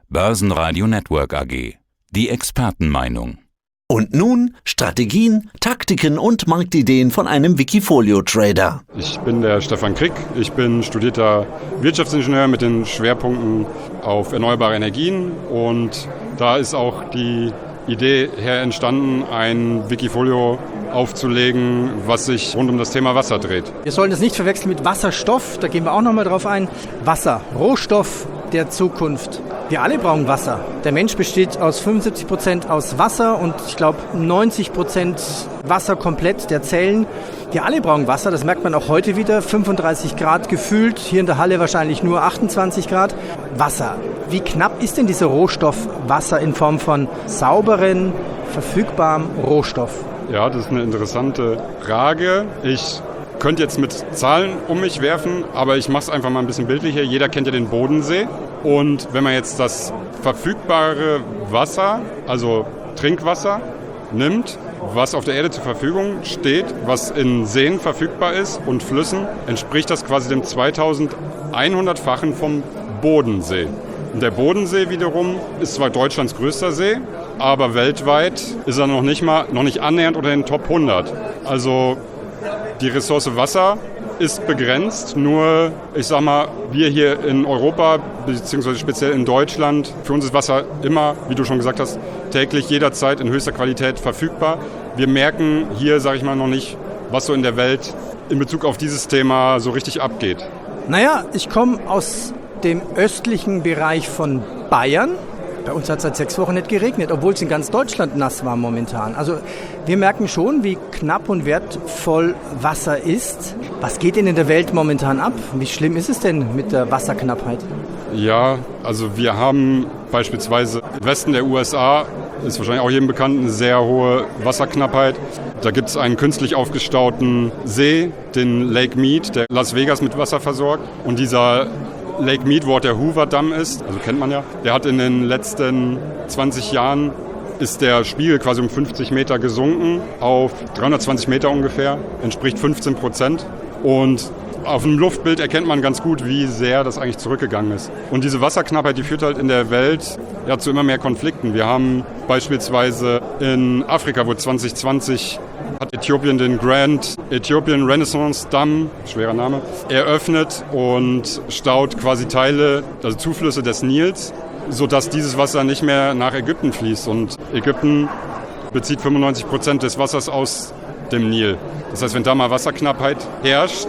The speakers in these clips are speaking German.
Börsenradio Network AG. Die Expertenmeinung. Und nun Strategien, Taktiken und Marktideen von einem Wikifolio-Trader. Ich bin der Stefan Krick. Ich bin studierter Wirtschaftsingenieur mit den Schwerpunkten auf erneuerbare Energien. Und da ist auch die Idee her entstanden, ein Wikifolio aufzulegen, was sich rund um das Thema Wasser dreht. Wir sollen das nicht verwechseln mit Wasserstoff, da gehen wir auch nochmal drauf ein. Wasser, Rohstoff der Zukunft. Wir alle brauchen Wasser. Der Mensch besteht aus 75% aus Wasser und ich glaube 90% Wasser komplett der Zellen. Wir alle brauchen Wasser, das merkt man auch heute wieder. 35 Grad gefühlt, hier in der Halle wahrscheinlich nur 28 Grad. Wasser. Wie knapp ist denn dieser Rohstoff Wasser in Form von sauberen, verfügbarem Rohstoff? Ja, das ist eine interessante Frage. Ich könnte jetzt mit Zahlen um mich werfen, aber ich mache es einfach mal ein bisschen bildlicher. Jeder kennt ja den Bodensee. Und wenn man jetzt das verfügbare Wasser, also Trinkwasser, nimmt, was auf der Erde zur Verfügung steht, was in Seen verfügbar ist und Flüssen, entspricht das quasi dem 2100-fachen vom Bodensee. Und der Bodensee wiederum ist zwar Deutschlands größter See, aber weltweit ist er noch nicht annähernd unter den Top 100. Also die Ressource Wasser ist begrenzt, nur ich sag mal, wir hier in Europa, beziehungsweise speziell in Deutschland, für uns ist Wasser immer, wie du schon gesagt hast, täglich, jederzeit in höchster Qualität verfügbar. Wir merken hier, sage ich mal, noch nicht, was so in der Welt in Bezug auf dieses Thema so richtig abgeht. Naja, ich komme aus dem östlichen Bereich von Bayern. Bei uns hat es seit 6 Wochen nicht geregnet, obwohl es in ganz Deutschland nass war momentan. Also wir merken schon, wie knapp und wertvoll Wasser ist. Was geht denn in der Welt momentan ab? Wie schlimm ist es denn mit der Wasserknappheit? Ja, also wir haben beispielsweise im Westen der USA, ist wahrscheinlich auch jedem bekannt, eine sehr hohe Wasserknappheit. Da gibt es einen künstlich aufgestauten See, den Lake Mead, der Las Vegas mit Wasser versorgt. Und dieser Lake Mead, wo auch der Hoover-Damm ist, also kennt man ja, der hat in den letzten 20 Jahren ist der Spiegel quasi um 50 Meter gesunken auf 320 Meter ungefähr, entspricht 15%. Und auf dem Luftbild erkennt man ganz gut, wie sehr das eigentlich zurückgegangen ist. Und diese Wasserknappheit, die führt halt in der Welt zu immer mehr Konflikten. Wir haben beispielsweise in Afrika, wo 2020 hat Äthiopien den Grand Ethiopian Renaissance Damm, schwerer Name, eröffnet und staut quasi Teile, also Zuflüsse des Nils, sodass dieses Wasser nicht mehr nach Ägypten fließt. Und Ägypten bezieht 95% des Wassers aus dem Nil. Das heißt, wenn da mal Wasserknappheit herrscht,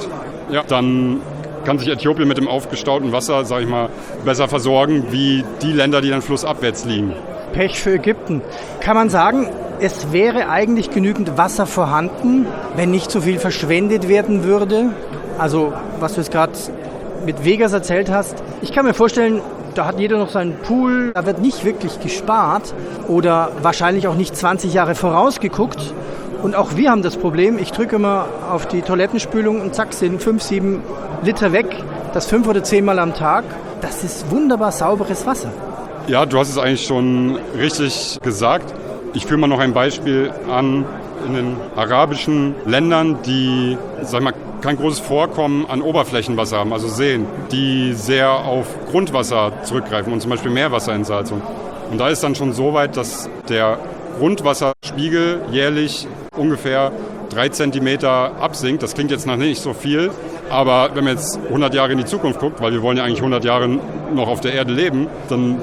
dann kann sich Äthiopien mit dem aufgestauten Wasser, sage ich mal, besser versorgen, wie die Länder, die dann flussabwärts liegen. Pech für Ägypten. Kann man sagen, es wäre eigentlich genügend Wasser vorhanden, wenn nicht so viel verschwendet werden würde? Also, was du jetzt gerade mit Vegas erzählt hast. Ich kann mir vorstellen, da hat jeder noch seinen Pool, da wird nicht wirklich gespart oder wahrscheinlich auch nicht 20 Jahre vorausgeguckt. Und auch wir haben das Problem, ich drücke immer auf die Toilettenspülung und zack, sind 5-7 Liter weg, das 5 oder 10 Mal am Tag. Das ist wunderbar sauberes Wasser. Ja, du hast es eigentlich schon richtig gesagt. Ich führe mal noch ein Beispiel an in den arabischen Ländern, die, sag ich mal, kein großes Vorkommen an Oberflächenwasser haben, also Seen, die sehr auf Grundwasser zurückgreifen und zum Beispiel Meerwasserentsalzung. Und da ist dann schon so weit, dass der Grundwasserspiegel jährlich ungefähr 3 Zentimeter absinkt. Das klingt jetzt noch nicht so viel, aber wenn man jetzt 100 Jahre in die Zukunft guckt, weil wir wollen ja eigentlich 100 Jahre noch auf der Erde leben, dann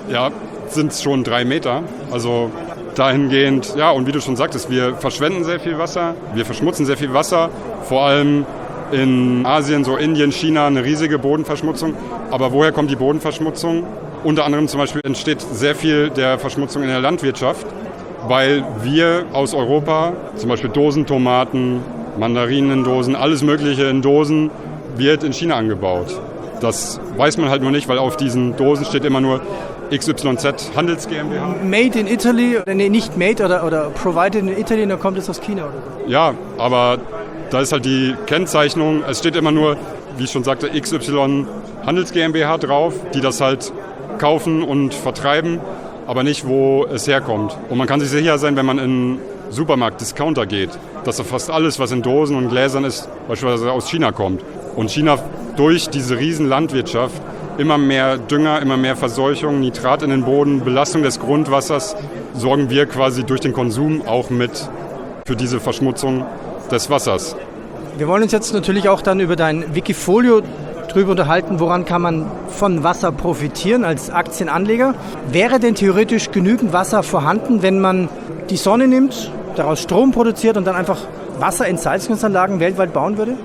sind es schon 3 Meter. Also dahingehend, und wie du schon sagtest, wir verschwenden sehr viel Wasser, wir verschmutzen sehr viel Wasser, vor allem in Asien, so Indien, China, eine riesige Bodenverschmutzung. Aber woher kommt die Bodenverschmutzung? Unter anderem zum Beispiel entsteht sehr viel der Verschmutzung in der Landwirtschaft, weil wir aus Europa, zum Beispiel Dosentomaten, Mandarinen in Dosen, alles Mögliche in Dosen, wird in China angebaut. Das weiß man halt nur nicht, weil auf diesen Dosen steht immer nur XYZ Handels GmbH. Made in Italy, nee, nicht made oder provided in Italy, dann kommt es aus China oder so. Ja, aber da ist halt die Kennzeichnung, es steht immer nur, wie ich schon sagte, XY Handels GmbH drauf, die das halt kaufen und vertreiben, aber nicht, wo es herkommt. Und man kann sich sicher sein, wenn man in einen Supermarkt, Discounter geht, dass da fast alles, was in Dosen und Gläsern ist, beispielsweise aus China kommt. Und China durch diese riesen Landwirtschaft immer mehr Dünger, immer mehr Verseuchung, Nitrat in den Boden, Belastung des Grundwassers, sorgen wir quasi durch den Konsum auch mit für diese Verschmutzung des Wassers. Wir wollen uns jetzt natürlich auch dann über dein Wikifolio drüber unterhalten, woran kann man von Wasser profitieren als Aktienanleger. Wäre denn theoretisch genügend Wasser vorhanden, wenn man die Sonne nimmt, daraus Strom produziert und dann einfach Wasserentsalzungsanlagen weltweit bauen würde?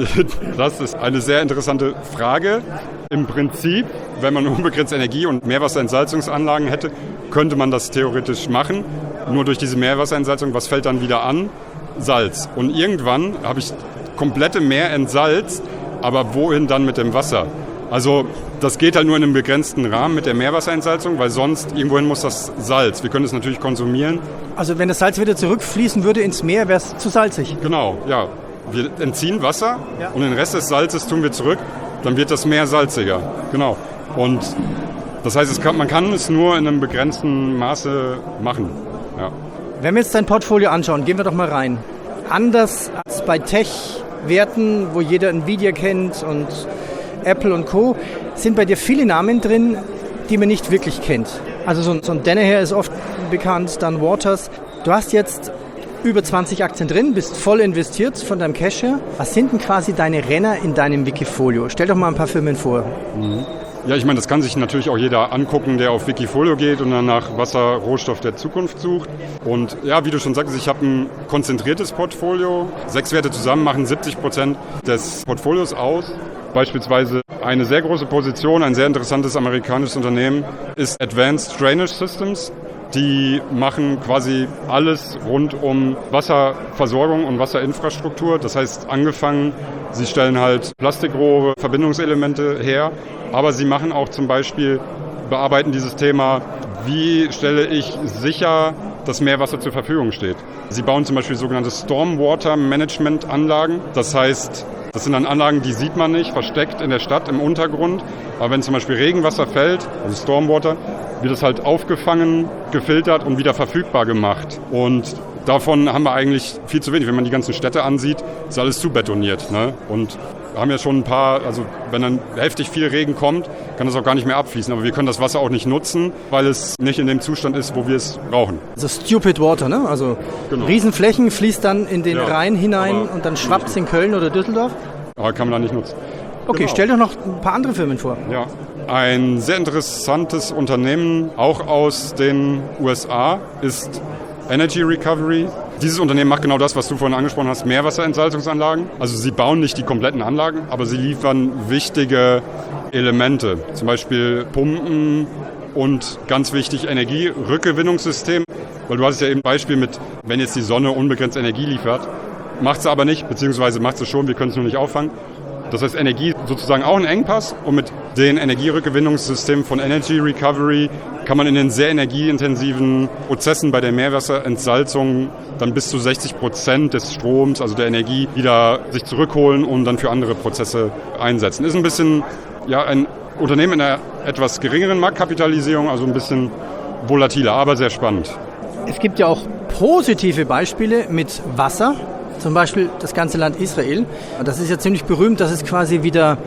Das ist eine sehr interessante Frage. Im Prinzip, wenn man unbegrenzt Energie und Meerwasserentsalzungsanlagen hätte, könnte man das theoretisch machen. Nur durch diese Meerwasserentsalzung, was fällt dann wieder an? Salz. Und irgendwann habe ich komplette Meer entsalzt, aber wohin dann mit dem Wasser? Also das geht halt nur in einem begrenzten Rahmen mit der Meerwasserentsalzung, weil sonst irgendwohin muss das Salz. Wir können es natürlich konsumieren. Also wenn das Salz wieder zurückfließen würde ins Meer, wäre es zu salzig? Genau, ja. Wir entziehen Wasser und den Rest des Salzes tun wir zurück, dann wird das Meer salziger. Genau. Und das heißt, man kann es nur in einem begrenzten Maße machen. Ja. Wenn wir jetzt dein Portfolio anschauen, gehen wir doch mal rein. Anders als bei Tech-Werten, wo jeder Nvidia kennt und Apple und Co., sind bei dir viele Namen drin, die man nicht wirklich kennt. Also so ein Danaher ist oft bekannt, dann Waters. Du hast jetzt über 20 Aktien drin, bist voll investiert von deinem Cash her. Was sind denn quasi deine Renner in deinem Wikifolio? Stell doch mal ein paar Firmen vor. Ja, ich meine, das kann sich natürlich auch jeder angucken, der auf Wikifolio geht und dann nach Wasserrohstoff der Zukunft sucht. Und ja, wie du schon sagtest, ich habe ein konzentriertes Portfolio. 6 Werte zusammen machen 70% des Portfolios aus. Beispielsweise eine sehr große Position, ein sehr interessantes amerikanisches Unternehmen ist Advanced Drainage Systems. Die machen quasi alles rund um Wasserversorgung und Wasserinfrastruktur. Das heißt, angefangen, sie stellen halt Plastikrohre, Verbindungselemente her, aber sie machen auch zum Beispiel, bearbeiten dieses Thema, wie stelle ich sicher, dass Meerwasser zur Verfügung steht. Sie bauen zum Beispiel sogenannte Stormwater Management Anlagen. Das heißt, das sind dann Anlagen, die sieht man nicht, versteckt in der Stadt im Untergrund. Aber wenn zum Beispiel Regenwasser fällt, also Stormwater, wird es halt aufgefangen, gefiltert und wieder verfügbar gemacht. Und davon haben wir eigentlich viel zu wenig. Wenn man die ganzen Städte ansieht, ist alles zubetoniert. Ne? Und wir haben ja schon ein paar, also wenn dann heftig viel Regen kommt, kann das auch gar nicht mehr abfließen. Aber wir können das Wasser auch nicht nutzen, weil es nicht in dem Zustand ist, wo wir es brauchen. Also Stupid Water, ne? Also genau. Riesenflächen fließt dann in den Rhein hinein und dann schwappt es in Köln oder Düsseldorf. Aber kann man da nicht nutzen. Okay, genau. Stell doch noch ein paar andere Firmen vor. Ja, ein sehr interessantes Unternehmen, auch aus den USA, ist Energy Recovery. Dieses Unternehmen macht genau das, was du vorhin angesprochen hast, Meerwasserentsalzungsanlagen. Also sie bauen nicht die kompletten Anlagen, aber sie liefern wichtige Elemente, zum Beispiel Pumpen und ganz wichtig Energierückgewinnungssystem. Weil du hast ja eben ein Beispiel mit, wenn jetzt die Sonne unbegrenzt Energie liefert, macht sie aber nicht, beziehungsweise macht sie schon, wir können es nur nicht auffangen. Das heißt, Energie sozusagen auch ein Engpass und mit den Energierückgewinnungssystemen von Energy Recovery kann man in den sehr energieintensiven Prozessen bei der Meerwasserentsalzung dann bis zu 60% des Stroms, also der Energie, wieder sich zurückholen und dann für andere Prozesse einsetzen. Ist ein bisschen ein Unternehmen in einer etwas geringeren Marktkapitalisierung, also ein bisschen volatiler, aber sehr spannend. Es gibt ja auch positive Beispiele mit Wasser. Zum Beispiel das ganze Land Israel. Das ist ja ziemlich berühmt, dass es quasi wieder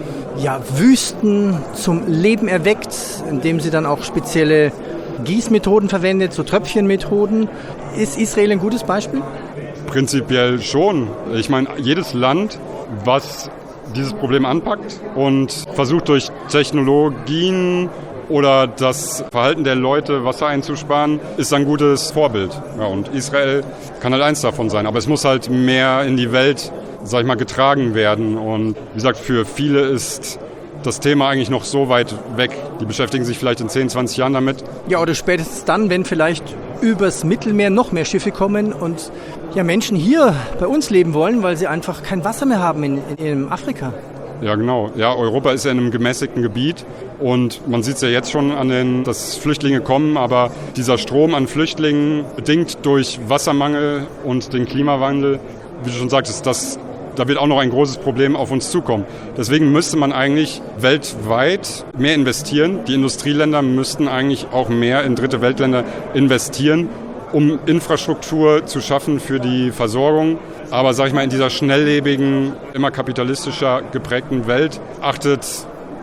Wüsten zum Leben erweckt, indem sie dann auch spezielle Gießmethoden verwendet, so Tröpfchenmethoden. Ist Israel ein gutes Beispiel? Prinzipiell schon. Ich meine, jedes Land, was dieses Problem anpackt und versucht durch Technologien oder das Verhalten der Leute, Wasser einzusparen, ist ein gutes Vorbild. Ja, und Israel kann halt eins davon sein. Aber es muss halt mehr in die Welt, sag ich mal, getragen werden. Und wie gesagt, für viele ist das Thema eigentlich noch so weit weg. Die beschäftigen sich vielleicht in 10, 20 Jahren damit. Ja, oder spätestens dann, wenn vielleicht übers Mittelmeer noch mehr Schiffe kommen und Menschen hier bei uns leben wollen, weil sie einfach kein Wasser mehr haben in Afrika. Ja, genau. Ja, Europa ist ja in einem gemäßigten Gebiet und man sieht es ja jetzt schon dass Flüchtlinge kommen, aber dieser Strom an Flüchtlingen, bedingt durch Wassermangel und den Klimawandel, wie du schon sagtest, da wird auch noch ein großes Problem auf uns zukommen. Deswegen müsste man eigentlich weltweit mehr investieren. Die Industrieländer müssten eigentlich auch mehr in dritte Weltländer investieren, um Infrastruktur zu schaffen für die Versorgung. Aber sag ich mal, in dieser schnelllebigen, immer kapitalistischer geprägten Welt achtet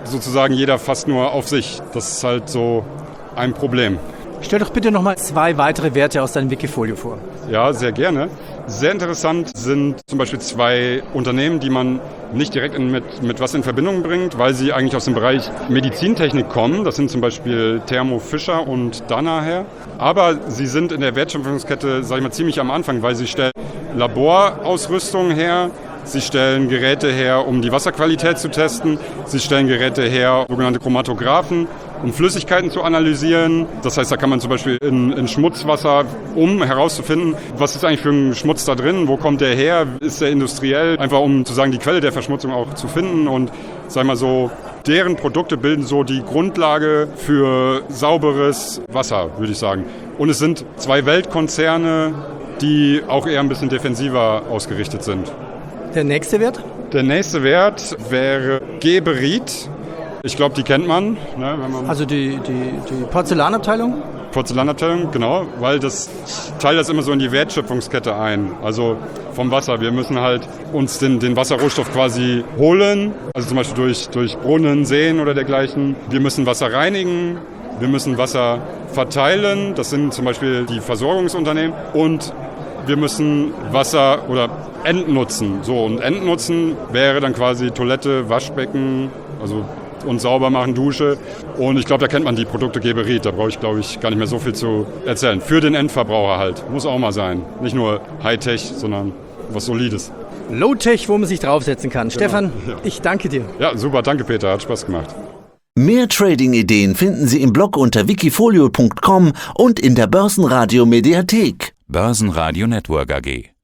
sozusagen jeder fast nur auf sich. Das ist halt so ein Problem. Stell doch bitte nochmal 2 weitere Werte aus deinem Wikifolio vor. Ja, sehr gerne. Sehr interessant sind zum Beispiel 2 Unternehmen, die man nicht direkt mit was in Verbindung bringt, weil sie eigentlich aus dem Bereich Medizintechnik kommen. Das sind zum Beispiel Thermo Fisher und Danaher. Aber sie sind in der Wertschöpfungskette, sag ich mal, ziemlich am Anfang, weil sie stellen Laborausrüstung her. Sie stellen Geräte her, um die Wasserqualität zu testen. Sie stellen Geräte her, sogenannte Chromatographen, um Flüssigkeiten zu analysieren. Das heißt, da kann man zum Beispiel in Schmutzwasser, um herauszufinden, was ist eigentlich für ein Schmutz da drin, wo kommt der her, ist der industriell, einfach um zu sagen, die Quelle der Verschmutzung auch zu finden. Und sag mal so, deren Produkte bilden so die Grundlage für sauberes Wasser, würde ich sagen. Und es sind 2 Weltkonzerne, die auch eher ein bisschen defensiver ausgerichtet sind. Der nächste Wert? Der nächste Wert wäre Geberit. Ich glaube, die kennt man. Ne, wenn man Also die Porzellanabteilung? Porzellanabteilung, genau, weil das teilt das immer so in die Wertschöpfungskette ein. Also vom Wasser. Wir müssen halt uns den Wasserrohstoff quasi holen, also zum Beispiel durch Brunnen, Seen oder dergleichen. Wir müssen Wasser reinigen, wir müssen Wasser verteilen, das sind zum Beispiel die Versorgungsunternehmen, und wir müssen Wasser oder entnutzen. So, und entnutzen wäre dann quasi Toilette, Waschbecken, also und sauber machen, Dusche. Und ich glaube, da kennt man die Produkte Geberit. Da brauche ich, glaube ich, gar nicht mehr so viel zu erzählen. Für den Endverbraucher halt. Muss auch mal sein. Nicht nur Hightech, sondern was Solides. Low-Tech, wo man sich draufsetzen kann. Genau. Stefan, ich danke dir. Ja, super. Danke, Peter. Hat Spaß gemacht. Mehr Trading-Ideen finden Sie im Blog unter wikifolio.com und in der Börsenradio Mediathek. Börsenradio Network AG.